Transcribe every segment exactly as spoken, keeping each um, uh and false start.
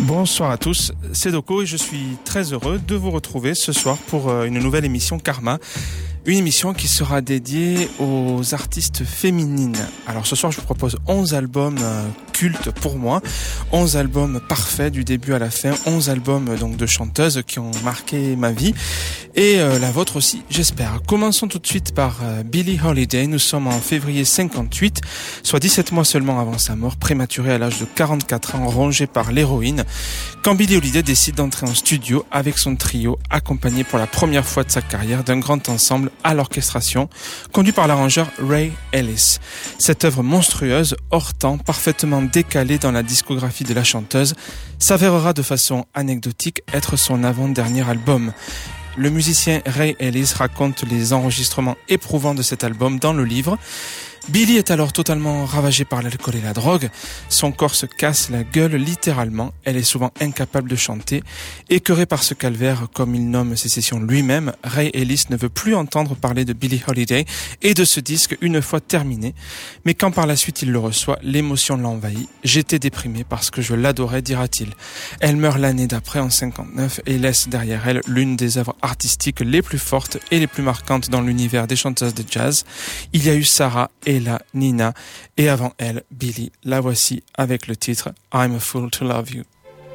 Bonsoir à tous, c'est Doko et je suis très heureux de vous retrouver ce soir pour une nouvelle émission Karma. Une émission qui sera dédiée aux artistes féminines. Alors ce soir je vous propose onze albums euh, cultes pour moi, onze albums parfaits du début à la fin, onze albums donc de chanteuses qui ont marqué ma vie et euh, la vôtre aussi j'espère. Commençons tout de suite par euh, Billie Holiday. Nous sommes en février cinquante-huit, soit dix-sept mois seulement avant sa mort prématurée à l'âge de quarante-quatre ans, rongée par l'héroïne, quand Billie Holiday décide d'entrer en studio avec son trio, accompagné pour la première fois de sa carrière d'un grand ensemble à l'orchestration, conduit par l'arrangeur Ray Ellis. Cette œuvre monstrueuse, hors temps, parfaitement décalée dans la discographie de la chanteuse, s'avérera de façon anecdotique être son avant-dernier album. Le musicien Ray Ellis raconte les enregistrements éprouvants de cet album dans le livre. Billie est alors totalement ravagée par l'alcool et la drogue. Son corps se casse la gueule littéralement. Elle est souvent incapable de chanter. Écœurée par ce calvaire, comme il nomme ses sessions lui-même, Ray Ellis ne veut plus entendre parler de Billie Holiday et de ce disque une fois terminé. Mais quand par la suite il le reçoit, l'émotion l'envahit. « J'étais déprimé parce que je l'adorais », dira-t-il. Elle meurt l'année d'après en cinquante-neuf et laisse derrière elle l'une des œuvres artistiques les plus fortes et les plus marquantes dans l'univers des chanteuses de jazz. Il y a eu Sarah, Ella, Nina et avant elle, Billie. La voici avec le titre I'm a Fool to Love You.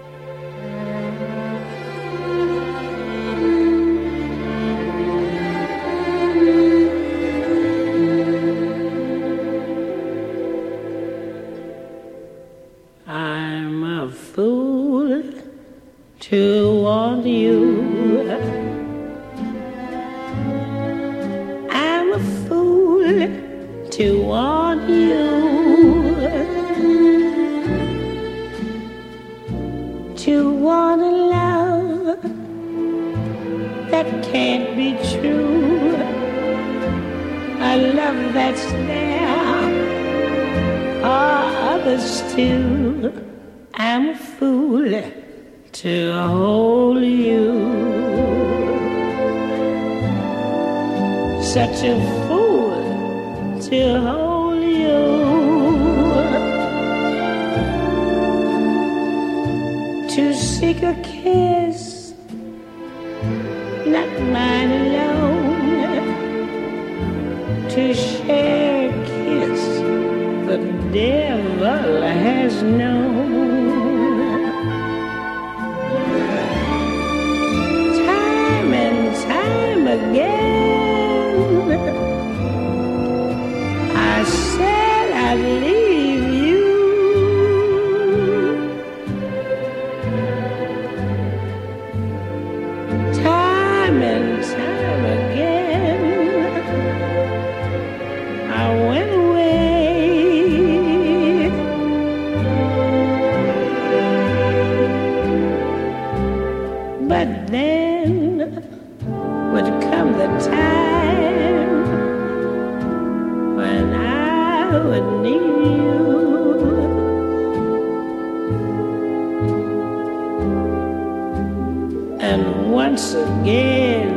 I'm a fool to want you. I'm a fool to want you, to want a love that can't be true, a love that's there for others too. I'm a fool to hold you, such a fool to hold you, to seek a kiss, not mine alone, to share a kiss the devil has known. Time and time again I said I'd leave you, time and time again I went away, but then would come the time when I would need you, and once again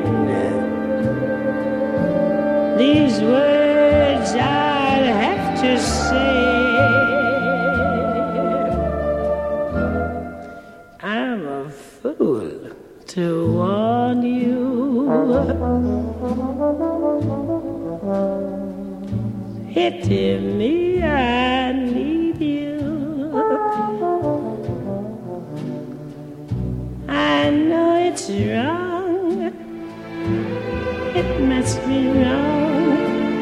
these words I'd have to say, I'm a fool to want you, pity me, I need you. I know it's wrong, it must be wrong,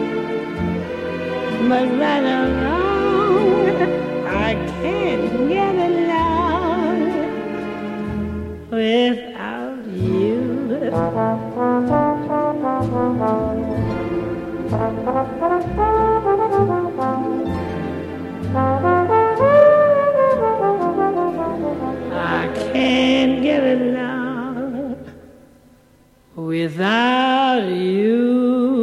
but right or wrong, I can't get along without you. I can't get along without you.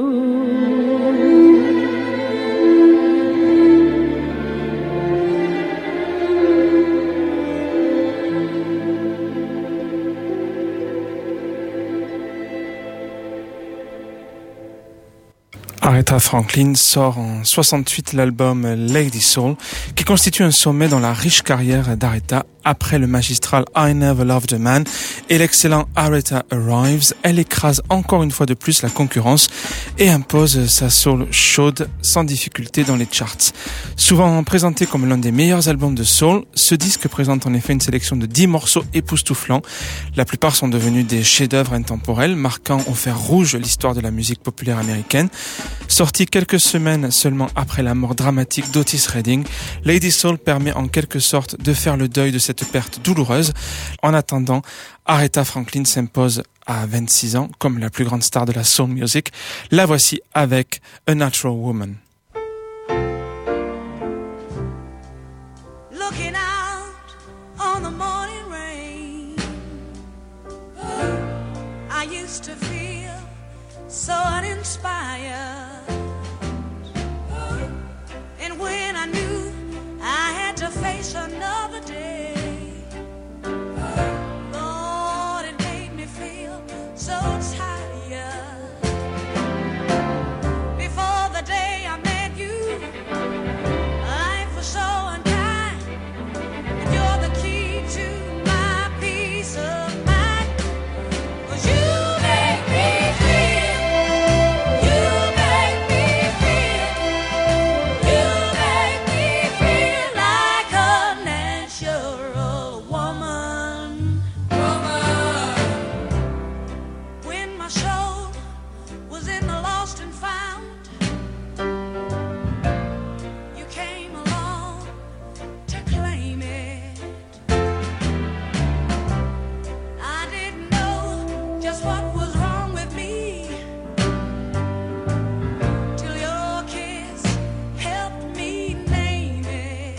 Aretha Franklin sort en soixante-huit l'album Lady Soul, qui constitue un sommet dans la riche carrière d'Aretha, après le magistral I Never Loved a Man et l'excellent Aretha Arrives, elle écrase encore une fois de plus la concurrence et impose sa soul chaude sans difficulté dans les charts. Souvent présenté comme l'un des meilleurs albums de soul, ce disque présente en effet une sélection de dix morceaux époustouflants. La plupart sont devenus des chefs-d'œuvre intemporels, marquant au fer rouge l'histoire de la musique populaire américaine. Sorti quelques semaines seulement après la mort dramatique d'Otis Redding, Lady Soul permet en quelque sorte de faire le deuil de cette perte douloureuse. En attendant, Aretha Franklin s'impose à vingt-six ans comme la plus grande star de la soul music. La voici avec A Natural Woman. Looking out on the morning rain, I used to feel so uninspired. And when I knew I had to face another day, Lord, it made me feel so tired. Before the day I met you, life was so unkind, and you're the key to my peace of mind. 'Cause you make me feel, you make me feel, you make me feel like a natural woman. Woman. When my soul was in the lost and found, you came along to claim it. I didn't know just what was wrong with me till your kiss helped me name it.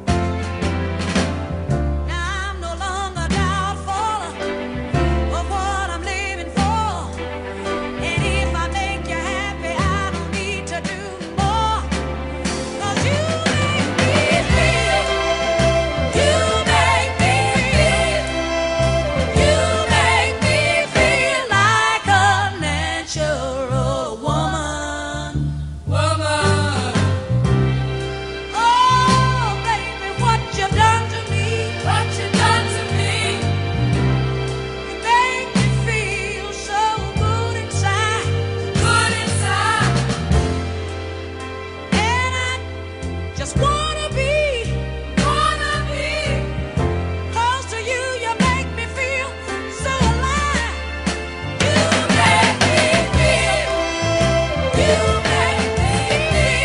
Now I'm no longer doubtful of what I'm living for, and if I make you happy, I don't need to do more. 'Cause you make me feel, you make me feel, you make me feel like a natural woman. Woman. Oh, baby, what you done to me, what you done to me. You make me feel so good inside, good inside. And I just wanna be, wanna be close to you. You make me feel so alive. You make me feel, you make me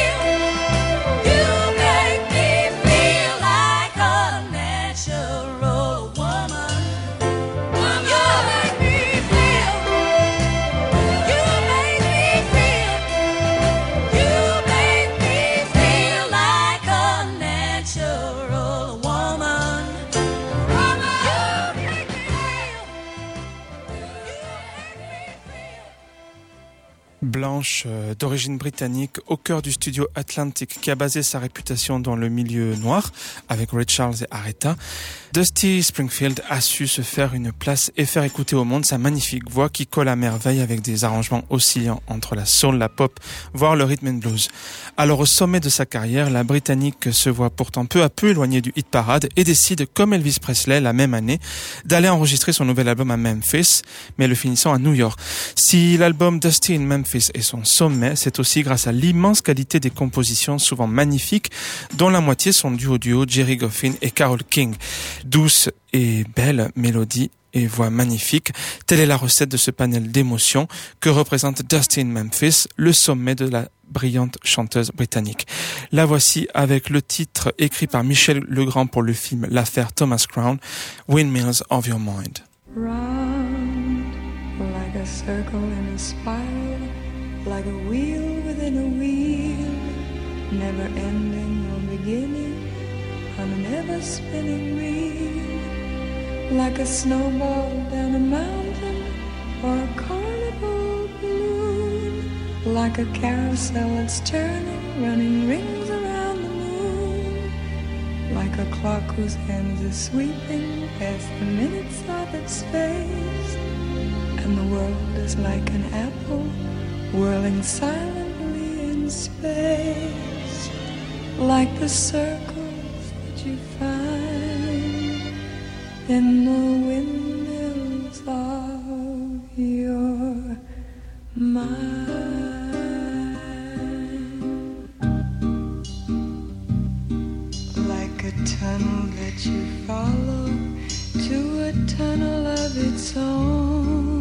feel, you make me feel like a natural woman. Woman. You make me feel, you make me feel, you make me feel like a natural woman. Woman. You make me feel, you make me feel. Blanche, euh, d'origine britannique, au cœur du studio Atlantic qui a basé sa réputation dans le milieu noir avec Ray Charles et Aretha, Dusty Springfield a su se faire une place et faire écouter au monde sa magnifique voix qui colle à merveille avec des arrangements oscillants entre la soul, la pop, voire le rhythm and blues. Alors au sommet de sa carrière, la Britannique se voit pourtant peu à peu éloignée du hit parade et décide, comme Elvis Presley la même année, d'aller enregistrer son nouvel album à Memphis, mais le finissant à New York. Si l'album Dusty in Memphis est son sommet, c'est aussi grâce à l'immense qualité des compositions souvent magnifiques, dont la moitié sont dues au duo Jerry Goffin et Carole King. Douce et belle mélodie et voix magnifique, telle est la recette de ce panel d'émotions que représente Dusty in Memphis, le sommet de la brillante chanteuse britannique. La voici avec le titre écrit par Michel Legrand pour le film L'affaire Thomas Crown, Windmills of Your Mind. Round like a circle in a spiral, like a wheel within a wheel, never ending or beginning on an ever spinning reel, like a snowball down a mountain or a carnival balloon, like a carousel that's turning, running rings around the moon, like a clock whose hands are sweeping past the minutes of its face, and the world is like an apple whirling silently in space, like the circles that you find in the windmills of your mind. Like a tunnel that you follow to a tunnel of its own,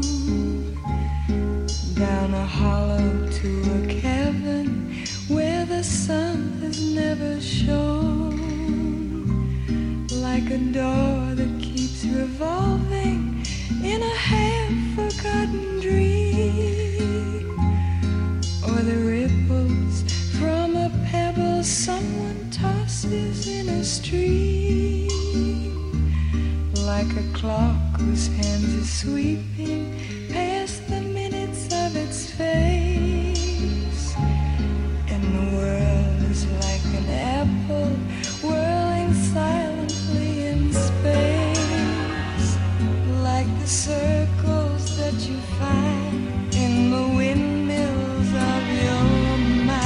down a hollow to a cavern where the sun has never shone. Like a door that keeps revolving in a half-forgotten dream, or the ripples from a pebble someone tosses in a stream. Like a clock whose hands are sweeping past the minutes of its face, and the world is like an apple whirling silently in space. Like the circles that you find in the windmills of your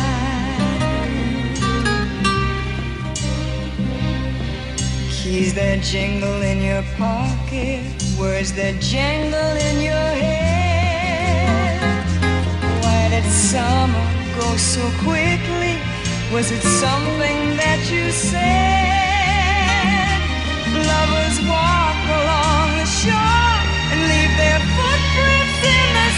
mind. Keys that jingle in your pocket, words that jangle in your head. Why did summer go so quickly? Was it something that you said? Lovers walk along the shore and leave their footprints in the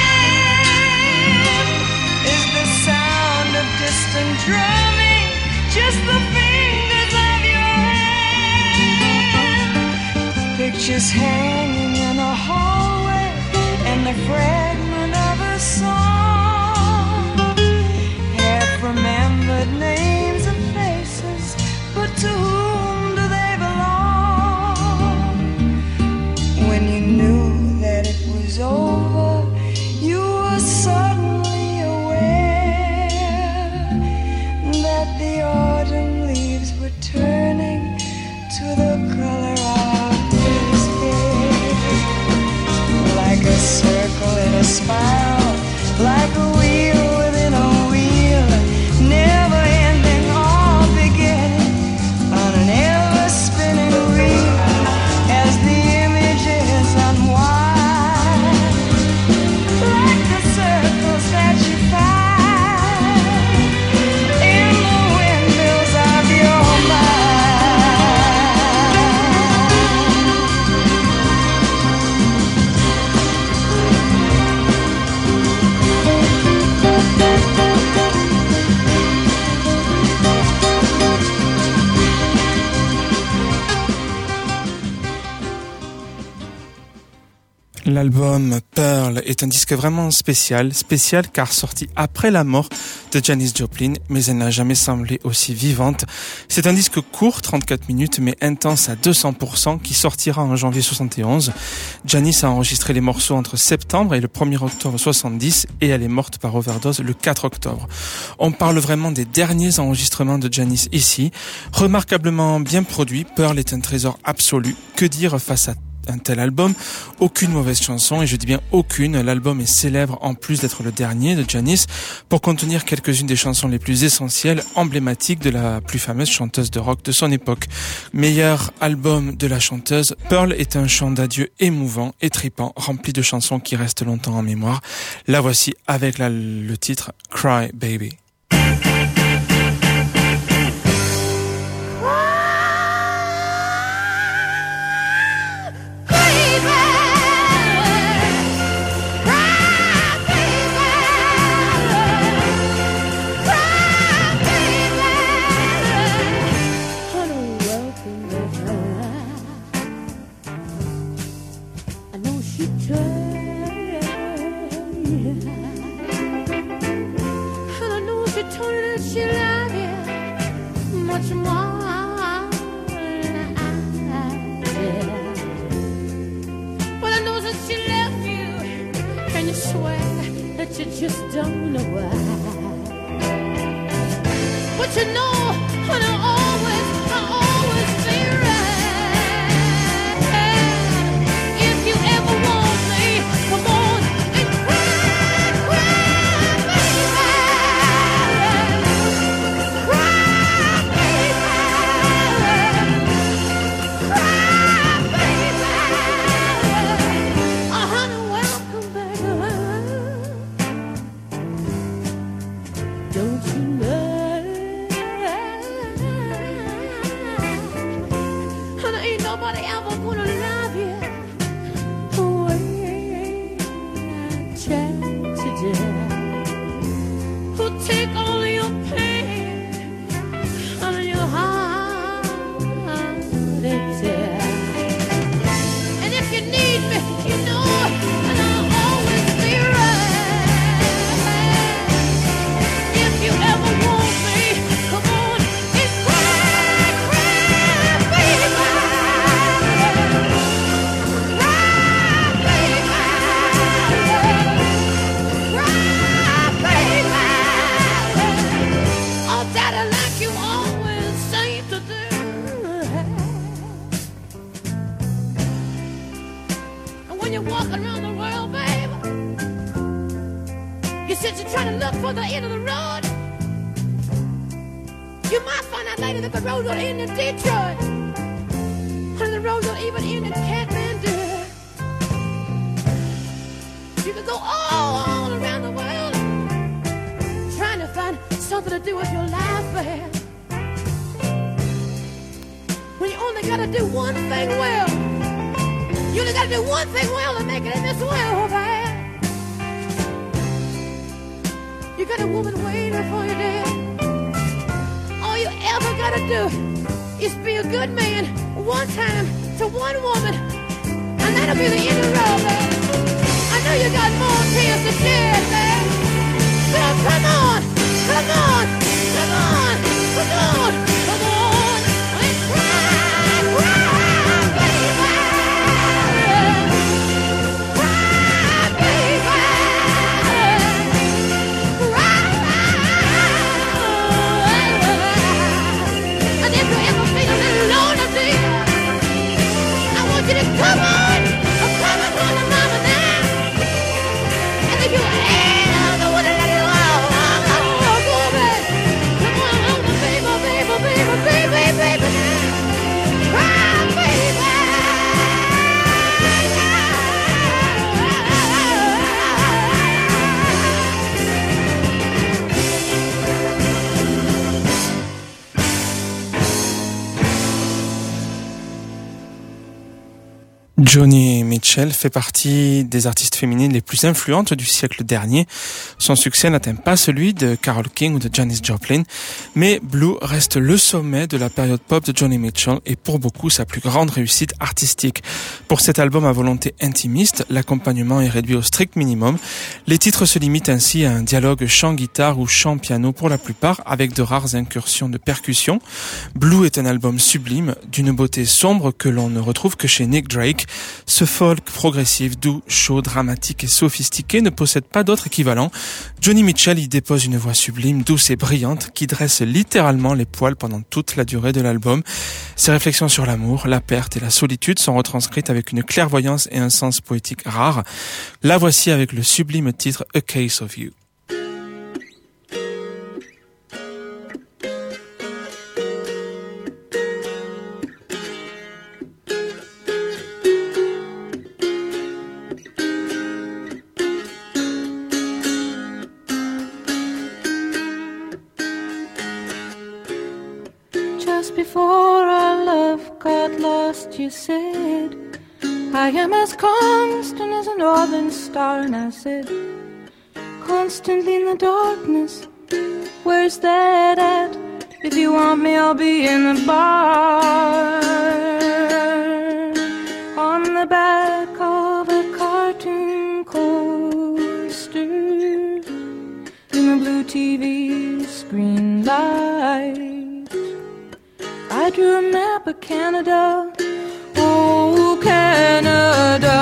sand. Is the sound of distant drumming just the fingers of your hand? Pictures hanging in a hallway and the fragment of a song. Half remembered names and faces, but to whom do they belong? When you knew that it was over, you were suddenly aware that the autumn leaves were turning to the color of his hair. Like a circle in a spiral, like a wheel within a wheel, never ending or beginning on an ever spinning wheel. As the images unwind, like the circles that you find in the windmills of your L'album Pearl est un disque vraiment spécial, spécial car sorti après la mort de Janis Joplin, mais elle n'a jamais semblé aussi vivante. C'est un disque court, trente-quatre minutes, mais intense à deux cents pour cent, qui sortira en janvier soixante et onze. Janis a enregistré les morceaux entre septembre et le premier octobre soixante-dix, et elle est morte par overdose le quatre octobre. On parle vraiment des derniers enregistrements de Janis ici. Remarquablement bien produit, Pearl est un trésor absolu. Que dire face à un tel album? Aucune mauvaise chanson, et je dis bien aucune. L'album est célèbre en plus d'être le dernier de Janis pour contenir quelques-unes des chansons les plus essentielles, emblématiques de la plus fameuse chanteuse de rock de son époque. Meilleur album de la chanteuse, Pearl est un chant d'adieu émouvant et tripant, rempli de chansons qui restent longtemps en mémoire. La voici avec la, le titre Cry Baby. You just don't know why. But you know, and I always, I always be right. If you ever want me, come on and cry, cry, baby. Cry, baby. Cry, baby. You said you're trying to look for the end of the road. You might find out later that the road don't end in Detroit. And the road don't even end in Kathmandu. You could go all, all around the world trying to find something to do with your life, man. When you only gotta do one thing well. You only gotta do one thing well to make it in this world, man. You got a woman waiting for you there. All you ever gotta do is be a good man one time to one woman, and that'll be the end of the road, man. I know you got more tears to shed, man. So come on, come on, come on, come on, come on, and cry, cry, baby. Cry, baby. And if you ever feel a little lonely, I want you to come on, come on, come on, mama now. And if you ever want to let it go, come on, baby, baby, baby, baby, baby, baby, cry, baby. Joni Mitchell fait partie des artistes féminines les plus influentes du siècle dernier. Son succès n'atteint pas celui de Carole King ou de Janis Joplin, mais Blue reste le sommet de la période pop de Joni Mitchell et pour beaucoup sa plus grande réussite artistique. Pour cet album à volonté intimiste, l'accompagnement est réduit au strict minimum. Les titres se limitent ainsi à un dialogue chant-guitare ou chant-piano pour la plupart, avec de rares incursions de percussion. Blue est un album sublime, d'une beauté sombre que l'on ne retrouve que chez Nick Drake. Ce folk progressif, doux, chaud, dramatique et sophistiqué ne possède pas d'autre équivalent. Joni Mitchell y dépose une voix sublime, douce et brillante qui dresse littéralement les poils pendant toute la durée de l'album. Ses réflexions sur l'amour, la perte et la solitude sont retranscrites avec une clairvoyance et un sens poétique rare. La voici avec le sublime titre A Case of You. Before our love got lost, you said, I am as constant as a northern star. And I said, constantly in the darkness, where's that at? If you want me, I'll be in the bar. On the back of a cartoon coaster, in the blue T V screen light, I drew a map of Canada, oh Canada,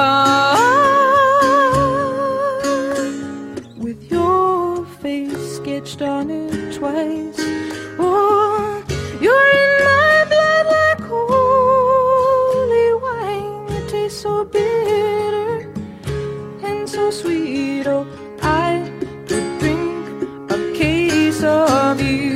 with your face sketched on it twice. Oh, you're in my blood like holy wine. It tastes so bitter and so sweet. Oh, I could drink a case of you,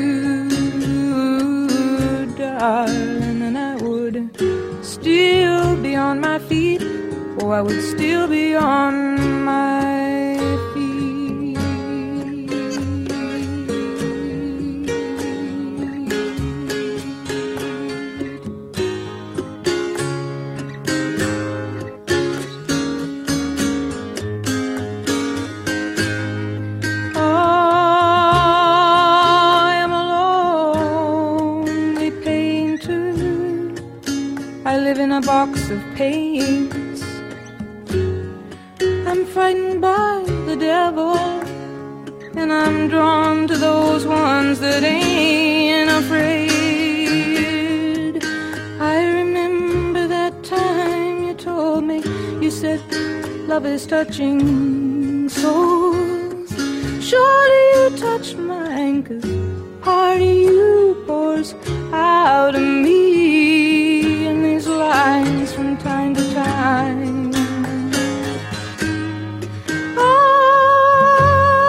darling, and I would still be on my feet. Oh, I would still be on my feet. A box of paints. I'm frightened by the devil, and I'm drawn to those ones that ain't afraid. I remember that time you told me, you said love is touching souls. Surely you touched mine, 'cause part of you pours out of me in these lines from time to time. Oh,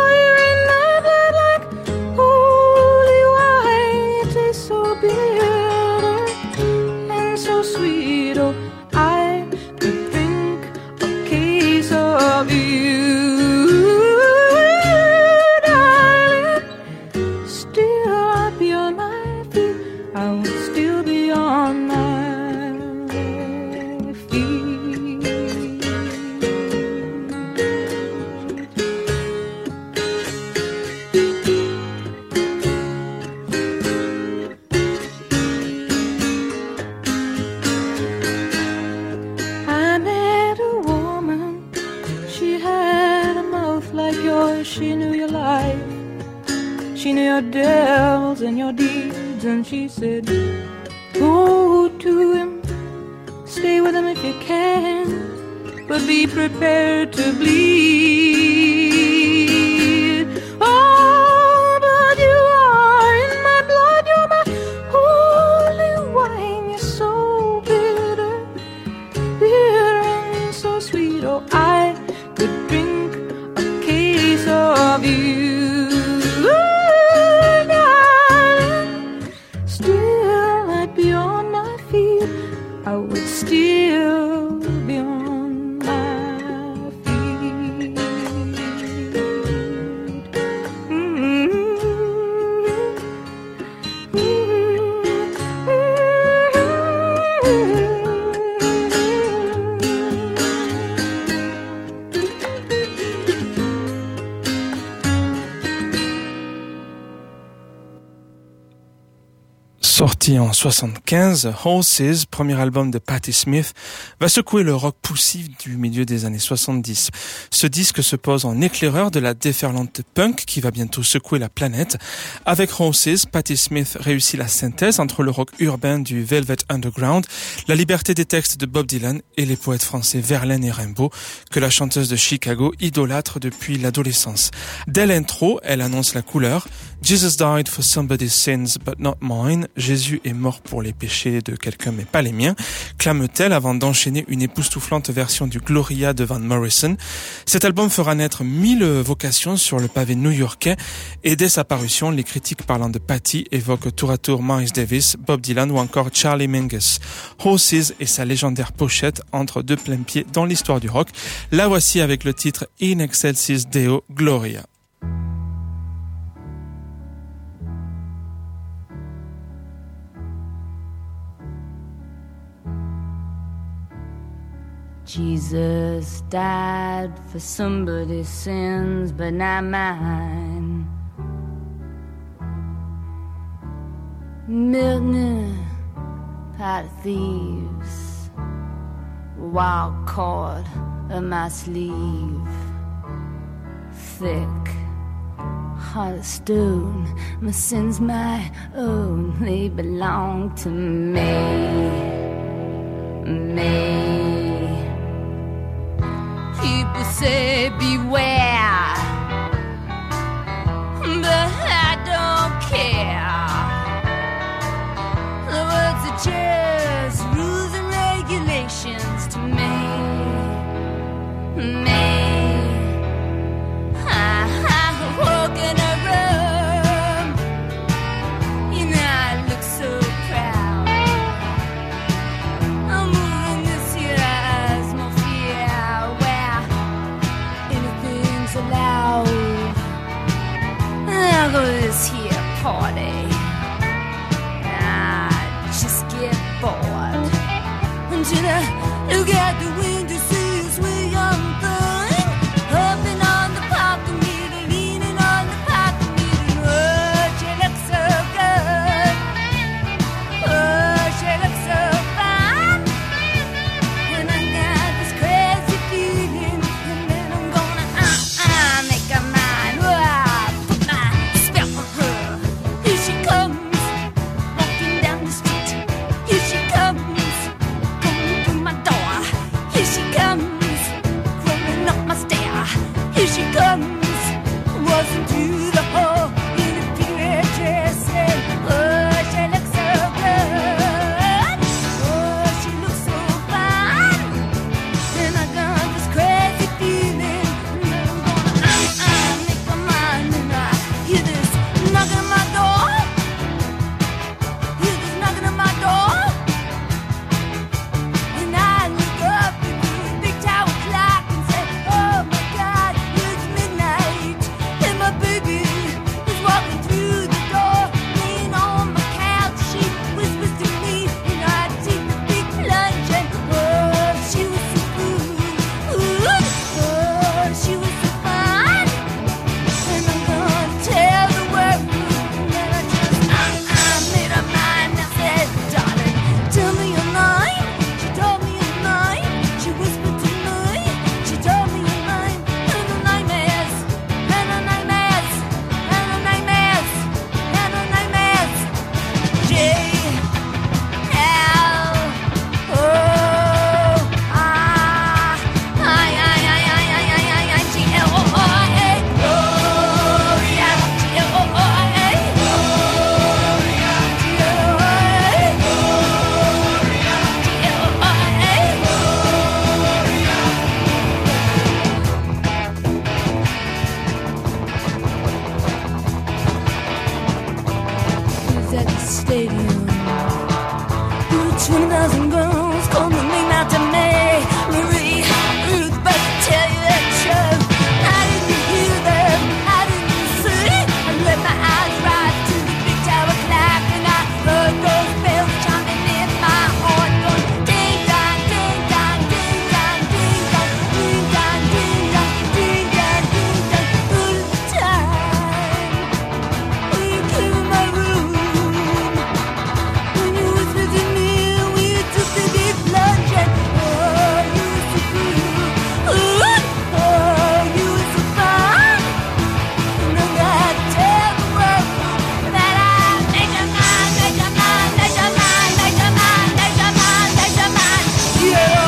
life. She knew your devils and your deeds, and she said, go to him, stay with him if you can, but be prepared to bleed. Oh, but you are in my blood, you're my holy wine, you're so bitter, bitter and so sweet. Oh, I could drink a case of you. I would still be on my feet. Mm-hmm. Sorti en soixante-quinze, Horses, premier album de Patti Smith, va secouer le rock poussif du milieu des années soixante-dix. Ce disque se pose en éclaireur de la déferlante punk qui va bientôt secouer la planète. Avec Horses, Patti Smith réussit la synthèse entre le rock urbain du Velvet Underground, la liberté des textes de Bob Dylan et les poètes français Verlaine et Rimbaud, que la chanteuse de Chicago idolâtre depuis l'adolescence. Dès l'intro, elle annonce la couleur. Jesus died for somebody's sins but not mine. Jésus est mort pour les péchés de quelqu'un mais pas les miens, clame-t-elle avant d'enchaîner une époustouflante version du Gloria de Van Morrison. Cet album fera naître mille vocations sur le pavé new-yorkais et dès sa parution, les critiques parlant de Patti évoquent tour à tour Miles Davis, Bob Dylan ou encore Charlie Mingus. Horses et sa légendaire pochette entrent de plein pied dans l'histoire du rock. La voici avec le titre In Excelsis Deo Gloria. Jesus died for somebody's sins, but not mine. Milton, pot of thieves, wild cord of my sleeve, thick, heart of stone. My sins my own, they belong to me, me. People say beware, but I don't care. The words are just rules and regulations to me, me. I, I walk in a room, you know I look so proud. I'm moving this year as my fear, where anything's allowed. I'll go to this here party, I just get bored until I look out the window, see this way young thing hopping on the parking meter, leaning on the parking meter. Oh, she looks so good, oh, she looks so fine, and I got this crazy feeling, and then I'm gonna uh-uh make her mine. Oh, I put my spell on her. Here she comes, walking down the street. Here she comes, coming through my door. Here she stadium. twenty thousand girls come running out to me. Marie, Ruth, but to tell you the truth, I didn't hear them, I didn't see. I let my eyes rise to the big tower clock, and I heard those bells chiming in my heart, going ding dong, ding dong, ding dong, ding dong, ding dong, ding dong, ding dong, ding dong, all the time. When you came in my room, when you whispered to me, we took the deep plunge, and oh, you were so cool, ooh, oh, you were so fine. And I gotta tell the world that I made your mind, made your mind, made your mind, made your mind, made your mind, made your mind. Yeah,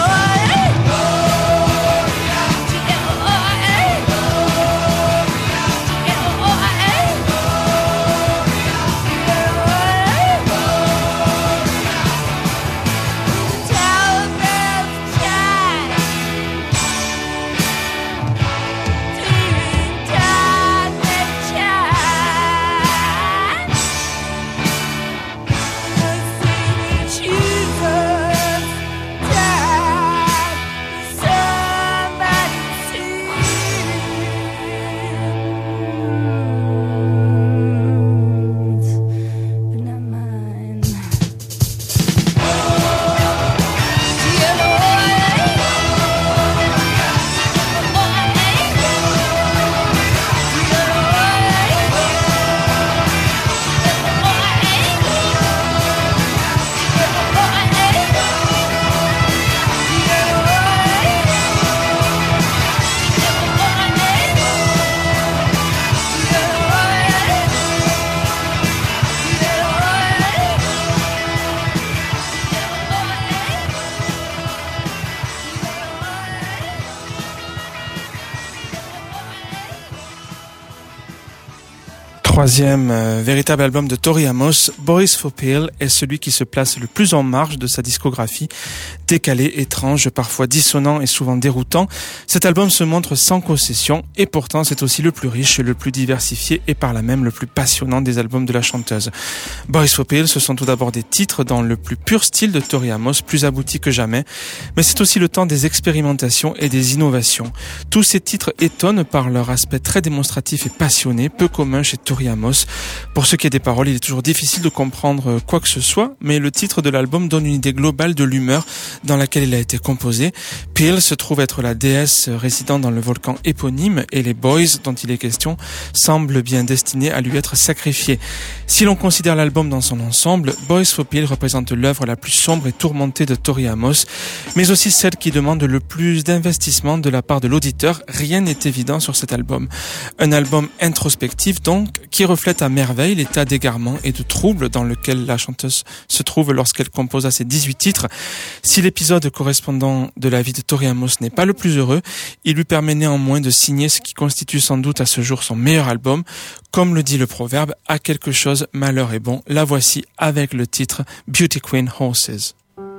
Troisième euh, véritable album de Tori Amos, Boys for Peel est celui qui se place le plus en marge de sa discographie. Décalé, étrange, parfois dissonant et souvent déroutant, cet album se montre sans concession et pourtant c'est aussi le plus riche, le plus diversifié et par là même le plus passionnant des albums de la chanteuse. Boys for Peel, ce sont tout d'abord des titres dans le plus pur style de Tori Amos, plus aboutis que jamais, mais c'est aussi le temps des expérimentations et des innovations. Tous ces titres étonnent par leur aspect très démonstratif et passionné, peu commun chez Tori Amos. Pour ce qui est des paroles, il est toujours difficile de comprendre quoi que ce soit, mais le titre de l'album donne une idée globale de l'humeur dans laquelle il a été composé. Peel se trouve être la déesse résidant dans le volcan éponyme et les boys dont il est question semblent bien destinés à lui être sacrifiés. Si l'on considère l'album dans son ensemble, Boys for Peel représente l'œuvre la plus sombre et tourmentée de Tori Amos, mais aussi celle qui demande le plus d'investissement de la part de l'auditeur. Rien n'est évident sur cet album. Un album introspectif donc, qui reflète à merveille l'état d'égarement et de trouble dans lequel la chanteuse se trouve lorsqu'elle compose à ses dix-huit titres. Si l'épisode correspondant de la vie de Tori Amos n'est pas le plus heureux, il lui permet néanmoins de signer ce qui constitue sans doute à ce jour son meilleur album. Comme le dit le proverbe, à quelque chose malheur est bon. La voici avec le titre Beauty Queen Horses.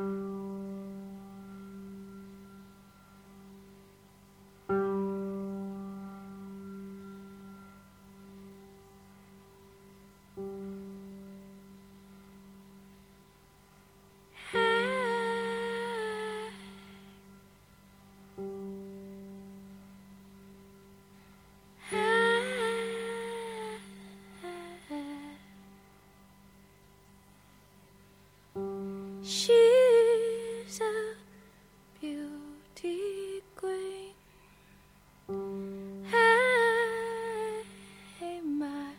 She's a beauty queen. Hey, my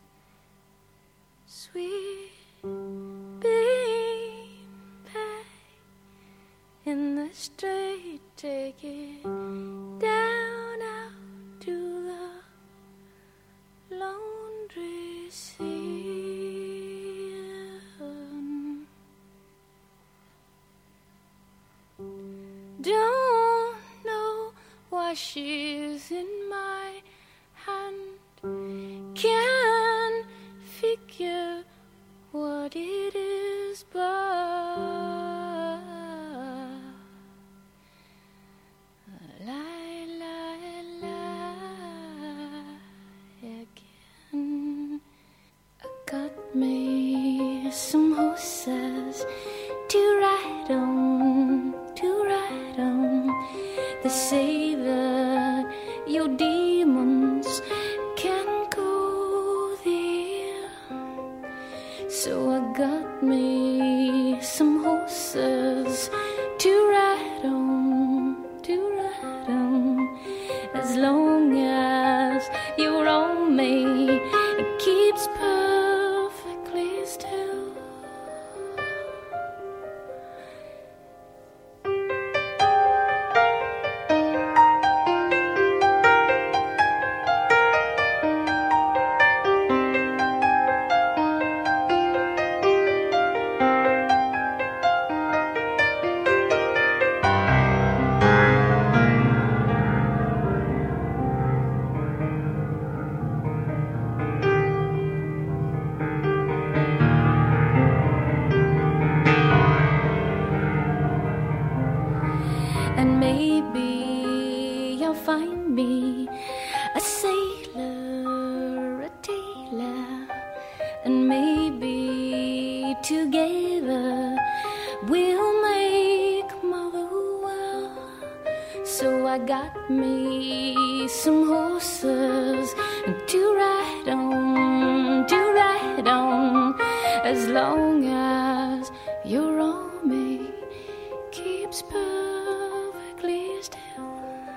sweet beam back in the street, take it down out to the laundry scene. Don't know why she's in my hand. Can't figure what it is, but lie, lie, lie again. I got me horses to ride on, to ride on. They say that your demons can go there. So I got me some horses to ride on, to ride on. As long as you're on me, it keeps perfectly still. And maybe I'll find me a sailor, a tailor, and maybe together we'll make Motherwell. So I got me some horses to ride on, to ride on. As long as you're on me, keeps perfectly still.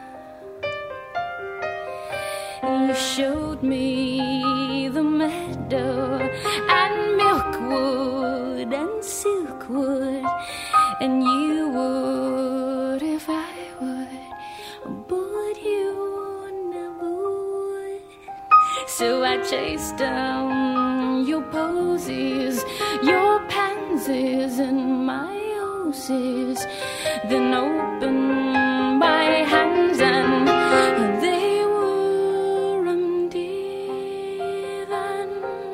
You showed me the meadow and milkwood and silkwood, and you would if I would, but you never would. So I chased down your posies, your pansies, and my roses, then opened my hands and they were empty then.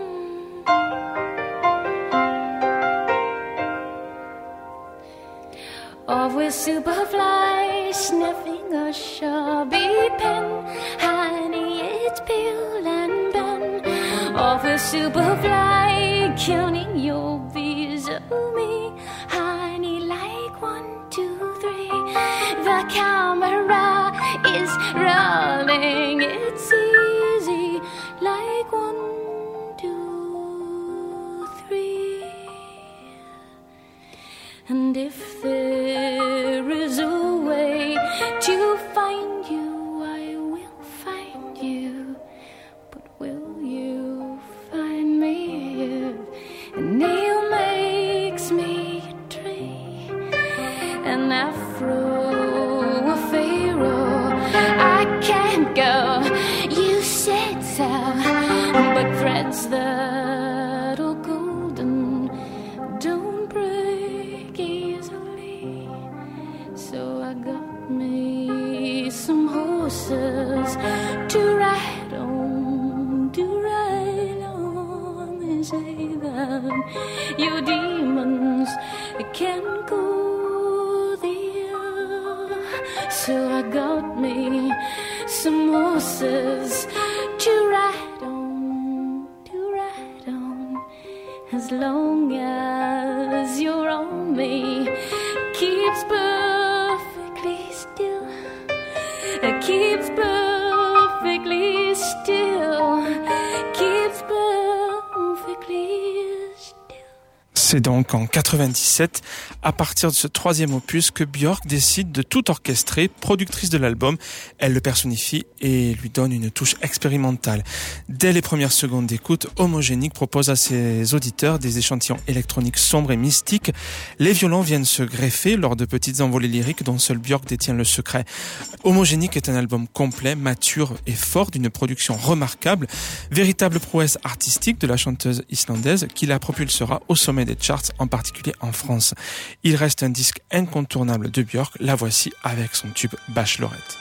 Off with Superfly, sniffing a shabby pen, honey, it's pill and pen. Off with Superfly, counting your V's of me, honey, like one, two, three. The camera is rolling, it's easy, like one, two, three. And if there is a way to find you, I will find you. But will you find me if a nail makes me a tree? An afro, a pharaoh, I can't go, you said so. But threads that are golden don't break easily. So I got me some horses to ride on, to ride on. They say that your demons can go there. So I got me some horses to ride on, to ride on. As long as you're on me, keeps perfectly still, keeps perfectly still, keeps perfectly still. C'est donc en quatre-vingt-dix-sept, à partir de ce troisième opus, que Björk décide de tout orchestrer. Productrice de l'album, elle le personnifie et lui donne une touche expérimentale. Dès les premières secondes d'écoute, Homogenic propose à ses auditeurs des échantillons électroniques sombres et mystiques. Les violons viennent se greffer lors de petites envolées lyriques dont seul Björk détient le secret. Homogenic est un album complet, mature et fort, d'une production remarquable, véritable prouesse artistique de la chanteuse islandaise qui la propulsera au sommet des charts, en particulier en France. Il reste un disque incontournable de Björk, la voici avec son tube Bachelorette.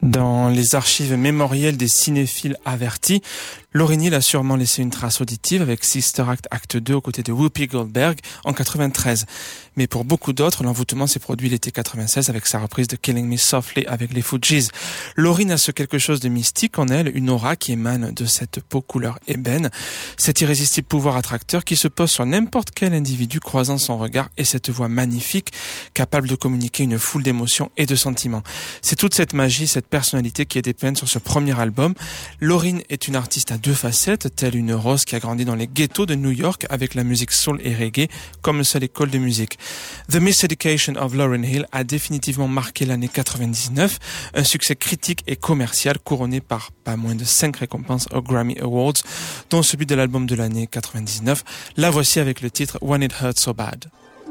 Dans les archives mémorielles des cinéphiles avertis, Lauryn Hill a sûrement laissé une trace auditive avec Sister Act Acte deux aux côtés de Whoopi Goldberg en quatre-vingt-treize. Mais pour beaucoup d'autres, l'envoûtement s'est produit l'été quatre-vingt-seize avec sa reprise de Killing Me Softly avec les Fugees. Lauryn a ce quelque chose de mystique en elle, une aura qui émane de cette peau couleur ébène, cet irrésistible pouvoir attracteur qui se pose sur n'importe quel individu croisant son regard et cette voix magnifique capable de communiquer une foule d'émotions et de sentiments. C'est toute cette magie, cette personnalité qui est dépeinte sur ce premier album. Lauryn est une artiste à deux facettes, telle une rose qui a grandi dans les ghettos de New York avec la musique soul et reggae comme seule école de musique. The Miseducation of Lauryn Hill a définitivement marqué l'année quatre-vingt-dix-neuf, un succès critique et commercial couronné par pas moins de cinq récompenses aux Grammy Awards, dont celui de l'album de l'année quatre-vingt-dix-neuf. La voici avec le titre When It Hurts So Bad.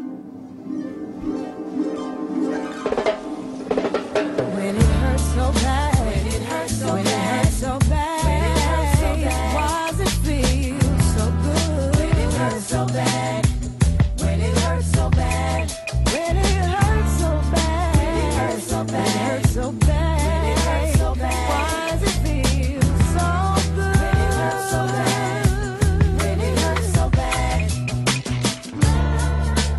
When it hurts so bad, when it hurts so when bad, it hurts so bad, when it hurts so bad, why does it feel so good? When it hurts so bad, when it hurts so bad, when it hurts so bad, when it hurts so bad, when it hurts so bad, when it hurts so bad, why does it feel so good? When it hurts so bad, when it hurts so bad.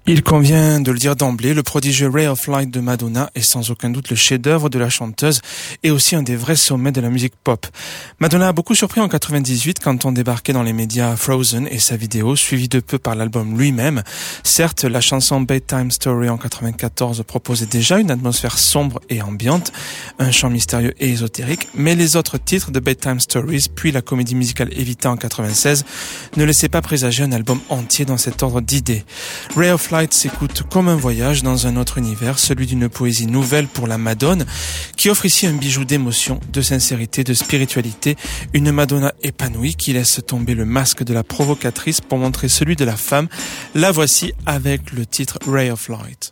Il convient de le dire d'emblée, le prodigieux Ray of Light de Madonna est sans aucun doute le chef-d'œuvre de la chanteuse et aussi un des vrais sommets de la musique pop. Madonna a beaucoup surpris en quatre-vingt-dix-huit quand on débarquait dans les médias Frozen et sa vidéo, suivie de peu par l'album lui-même. Certes, la chanson Bedtime Story en quatre-vingt-quatorze proposait déjà une atmosphère sombre et ambiante, un chant mystérieux et ésotérique, mais les autres titres de Bedtime Stories, puis la comédie musicale Evita en quatre-vingt-seize, ne laissaient pas présager un album entier dans cet ordre d'idées. Ray of Light s'écoute comme un voyage dans un autre univers, celui d'une poésie nouvelle pour la Madone, qui offre ici un bijou d'émotion, de sincérité, de spiritualité, une Madonna épanouie qui laisse tomber le masque de la provocatrice pour montrer celui de la femme. La voici avec le titre Ray of Light.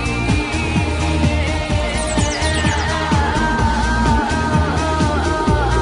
Oh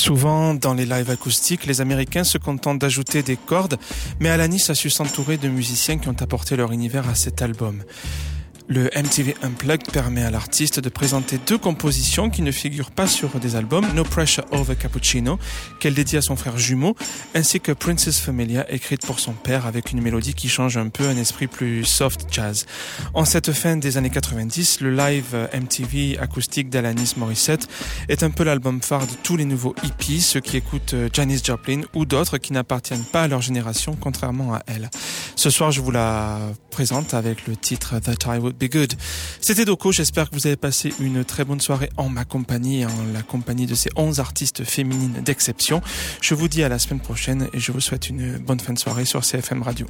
Souvent, dans les lives acoustiques, les Américains se contentent d'ajouter des cordes, mais Alanis a su s'entourer de musiciens qui ont apporté leur univers à cet album. Le M T V Unplugged permet à l'artiste de présenter deux compositions qui ne figurent pas sur des albums, No Pressure Over Cappuccino, qu'elle dédie à son frère jumeau, ainsi que Princess Familia, écrite pour son père avec une mélodie qui change un peu, un esprit plus soft jazz. En cette fin des années quatre-vingt-dix, le live M T V acoustique d'Alanis Morissette est un peu l'album phare de tous les nouveaux hippies, ceux qui écoutent Janis Joplin ou d'autres qui n'appartiennent pas à leur génération, contrairement à elle. Ce soir, je vous la présente avec le titre That I Would Be Good. C'était Doko, j'espère que vous avez passé une très bonne soirée en ma compagnie et en la compagnie de ces onze artistes féminines d'exception. Je vous dis à la semaine prochaine et je vous souhaite une bonne fin de soirée sur C F M Radio.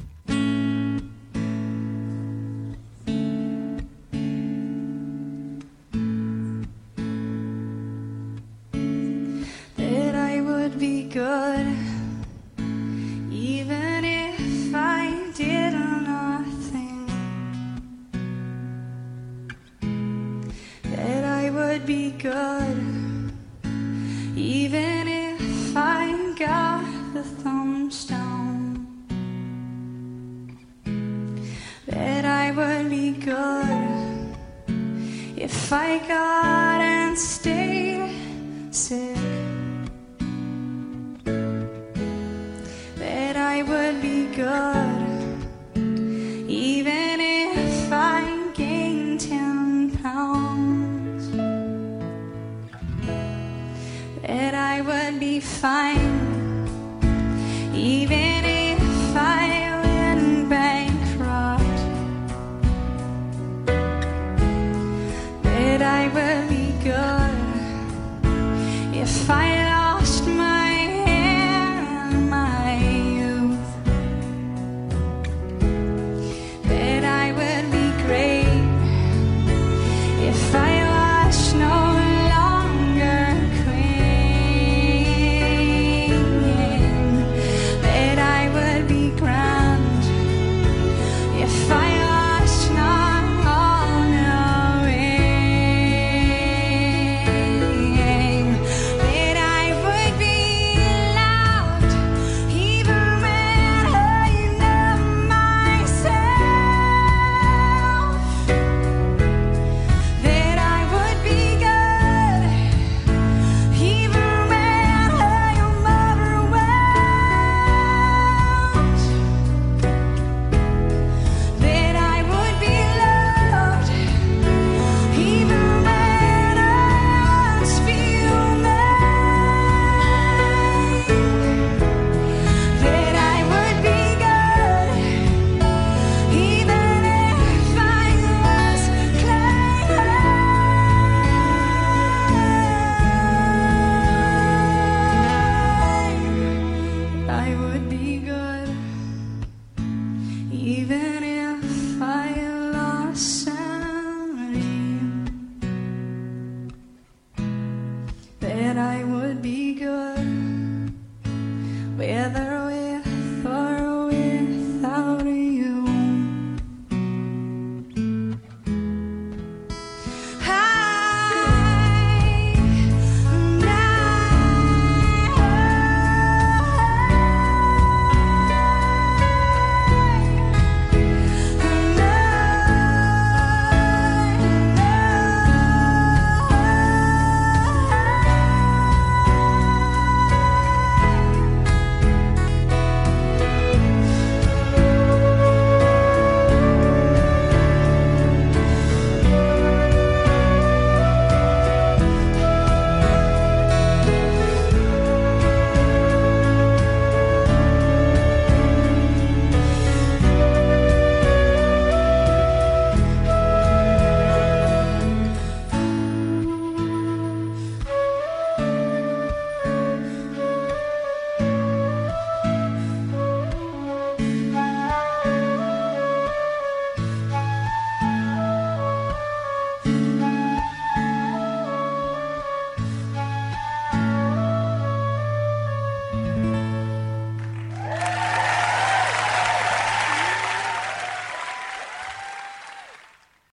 That I would be good, even if I did nothing. That I would be good, even if I got the thumbs down. That I would be good if I got and stayed sick. That I would be good, even if I gained ten pounds. That I would be fine, even if I went bankrupt. That I would be good if I